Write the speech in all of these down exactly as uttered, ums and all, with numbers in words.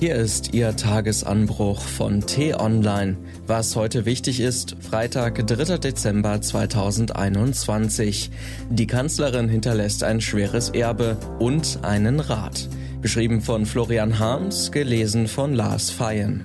Hier ist Ihr Tagesanbruch von T-Online. Was heute wichtig ist, Freitag, dritter Dezember zweitausendeinundzwanzig. Die Kanzlerin hinterlässt ein schweres Erbe und einen Rat. Geschrieben von Florian Harms, gelesen von Lars Feyen.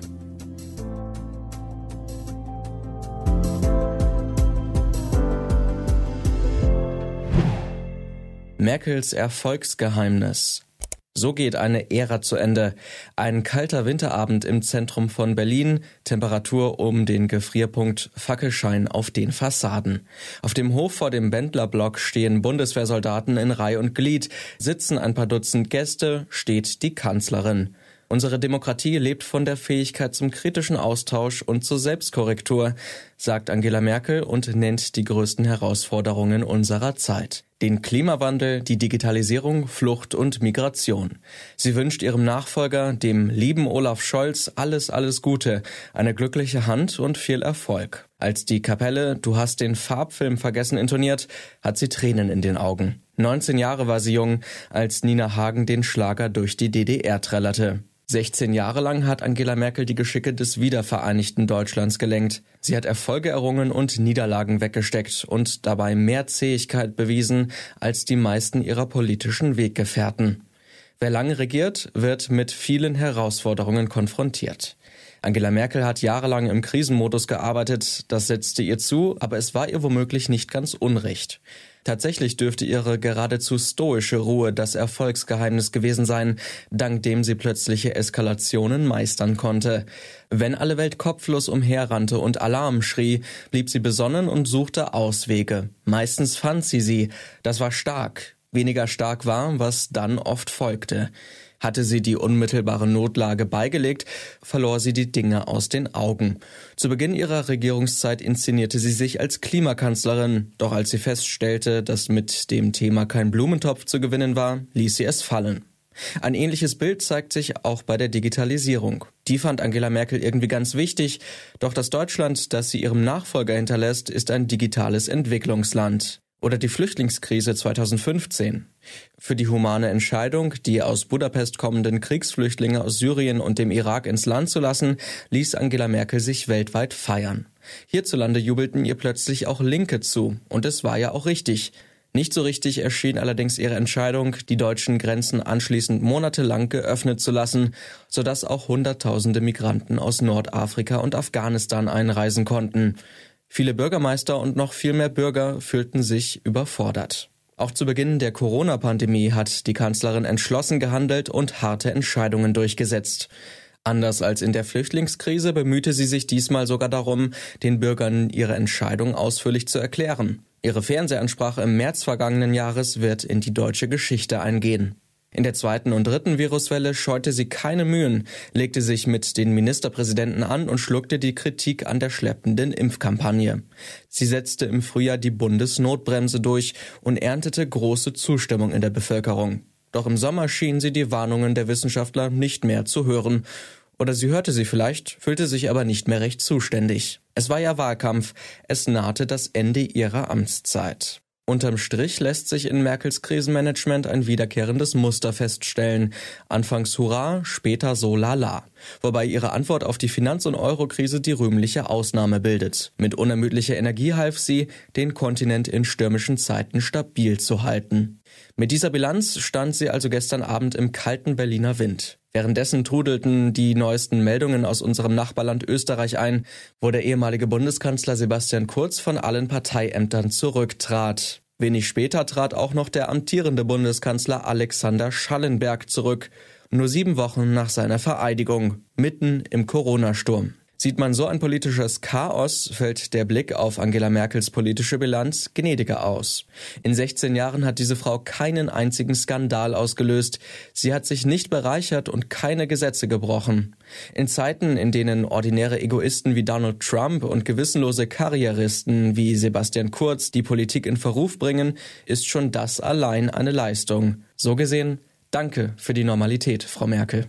Merkels Erfolgsgeheimnis. So geht eine Ära zu Ende. Ein kalter Winterabend im Zentrum von Berlin, Temperatur um den Gefrierpunkt, Fackelschein auf den Fassaden. Auf dem Hof vor dem Bendlerblock stehen Bundeswehrsoldaten in Reih und Glied, sitzen ein paar Dutzend Gäste, steht die Kanzlerin. Unsere Demokratie lebt von der Fähigkeit zum kritischen Austausch und zur Selbstkorrektur, sagt Angela Merkel und nennt die größten Herausforderungen unserer Zeit. Den Klimawandel, die Digitalisierung, Flucht und Migration. Sie wünscht ihrem Nachfolger, dem lieben Olaf Scholz, alles, alles Gute, eine glückliche Hand und viel Erfolg. Als die Kapelle »Du hast den Farbfilm vergessen« intoniert, hat sie Tränen in den Augen. neunzehn Jahre war sie jung, als Nina Hagen den Schlager durch die D D R trällerte. sechzehn Jahre lang hat Angela Merkel die Geschicke des wiedervereinigten Deutschlands gelenkt. Sie hat Erfolge errungen und Niederlagen weggesteckt und dabei mehr Zähigkeit bewiesen als die meisten ihrer politischen Weggefährten. Wer lange regiert, wird mit vielen Herausforderungen konfrontiert. Angela Merkel hat jahrelang im Krisenmodus gearbeitet, das setzte ihr zu, aber es war ihr womöglich nicht ganz unrecht. Tatsächlich dürfte ihre geradezu stoische Ruhe das Erfolgsgeheimnis gewesen sein, dank dem sie plötzliche Eskalationen meistern konnte. Wenn alle Welt kopflos umherrannte und Alarm schrie, blieb sie besonnen und suchte Auswege. Meistens fand sie sie. Das war stark. Weniger stark war, was dann oft folgte. Hatte sie die unmittelbare Notlage beigelegt, verlor sie die Dinge aus den Augen. Zu Beginn ihrer Regierungszeit inszenierte sie sich als Klimakanzlerin, doch als sie feststellte, dass mit dem Thema kein Blumentopf zu gewinnen war, ließ sie es fallen. Ein ähnliches Bild zeigt sich auch bei der Digitalisierung. Die fand Angela Merkel irgendwie ganz wichtig, doch das Deutschland, das sie ihrem Nachfolger hinterlässt, ist ein digitales Entwicklungsland. Oder die Flüchtlingskrise zweitausendfünfzehn. Für die humane Entscheidung, die aus Budapest kommenden Kriegsflüchtlinge aus Syrien und dem Irak ins Land zu lassen, ließ Angela Merkel sich weltweit feiern. Hierzulande jubelten ihr plötzlich auch Linke zu, und es war ja auch richtig. Nicht so richtig erschien allerdings ihre Entscheidung, die deutschen Grenzen anschließend monatelang geöffnet zu lassen, sodass auch Hunderttausende Migranten aus Nordafrika und Afghanistan einreisen konnten. Viele Bürgermeister und noch viel mehr Bürger fühlten sich überfordert. Auch zu Beginn der Corona-Pandemie hat die Kanzlerin entschlossen gehandelt und harte Entscheidungen durchgesetzt. Anders als in der Flüchtlingskrise bemühte sie sich diesmal sogar darum, den Bürgern ihre Entscheidung ausführlich zu erklären. Ihre Fernsehansprache im März vergangenen Jahres wird in die deutsche Geschichte eingehen. In der zweiten und dritten Viruswelle scheute sie keine Mühen, legte sich mit den Ministerpräsidenten an und schluckte die Kritik an der schleppenden Impfkampagne. Sie setzte im Frühjahr die Bundesnotbremse durch und erntete große Zustimmung in der Bevölkerung. Doch im Sommer schien sie die Warnungen der Wissenschaftler nicht mehr zu hören. Oder sie hörte sie vielleicht, fühlte sich aber nicht mehr recht zuständig. Es war ja Wahlkampf, es nahte das Ende ihrer Amtszeit. Unterm Strich lässt sich in Merkels Krisenmanagement ein wiederkehrendes Muster feststellen. Anfangs Hurra, später so lala. Wobei ihre Antwort auf die Finanz- und Eurokrise die rühmliche Ausnahme bildet. Mit unermüdlicher Energie half sie, den Kontinent in stürmischen Zeiten stabil zu halten. Mit dieser Bilanz stand sie also gestern Abend im kalten Berliner Wind. Währenddessen trudelten die neuesten Meldungen aus unserem Nachbarland Österreich ein, wo der ehemalige Bundeskanzler Sebastian Kurz von allen Parteiämtern zurücktrat. Wenig später trat auch noch der amtierende Bundeskanzler Alexander Schallenberg zurück, nur sieben Wochen nach seiner Vereidigung, mitten im Corona-Sturm. Sieht man so ein politisches Chaos, fällt der Blick auf Angela Merkels politische Bilanz gnädiger aus. In sechzehn Jahren hat diese Frau keinen einzigen Skandal ausgelöst. Sie hat sich nicht bereichert und keine Gesetze gebrochen. In Zeiten, in denen ordinäre Egoisten wie Donald Trump und gewissenlose Karrieristen wie Sebastian Kurz die Politik in Verruf bringen, ist schon das allein eine Leistung. So gesehen, danke für die Normalität, Frau Merkel.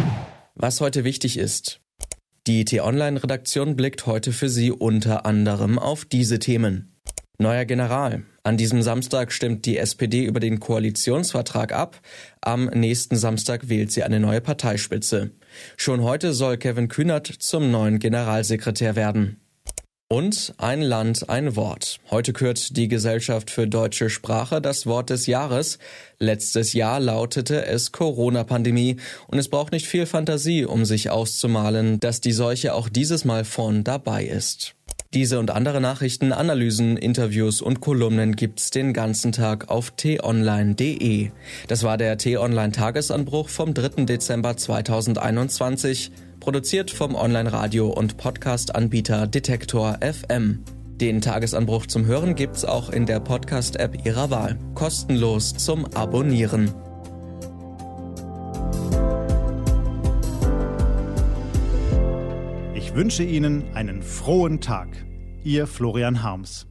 Was heute wichtig ist. Die T-Online-Redaktion blickt heute für Sie unter anderem auf diese Themen. Neuer General. An diesem Samstag stimmt die S P D über den Koalitionsvertrag ab. Am nächsten Samstag wählt sie eine neue Parteispitze. Schon heute soll Kevin Kühnert zum neuen Generalsekretär werden. Und ein Land, ein Wort. Heute kürt die Gesellschaft für deutsche Sprache das Wort des Jahres. Letztes Jahr lautete es Corona-Pandemie und es braucht nicht viel Fantasie, um sich auszumalen, dass die Seuche auch dieses Mal vorn dabei ist. Diese und andere Nachrichten, Analysen, Interviews und Kolumnen gibt's den ganzen Tag auf t online punkt de. Das war der T-Online-Tagesanbruch vom dritten Dezember zweitausendeinundzwanzig. Produziert vom Online-Radio- und Podcast-Anbieter Detektor F M. Den Tagesanbruch zum Hören gibt's auch in der Podcast-App Ihrer Wahl. Kostenlos zum Abonnieren. Ich wünsche Ihnen einen frohen Tag. Ihr Florian Harms.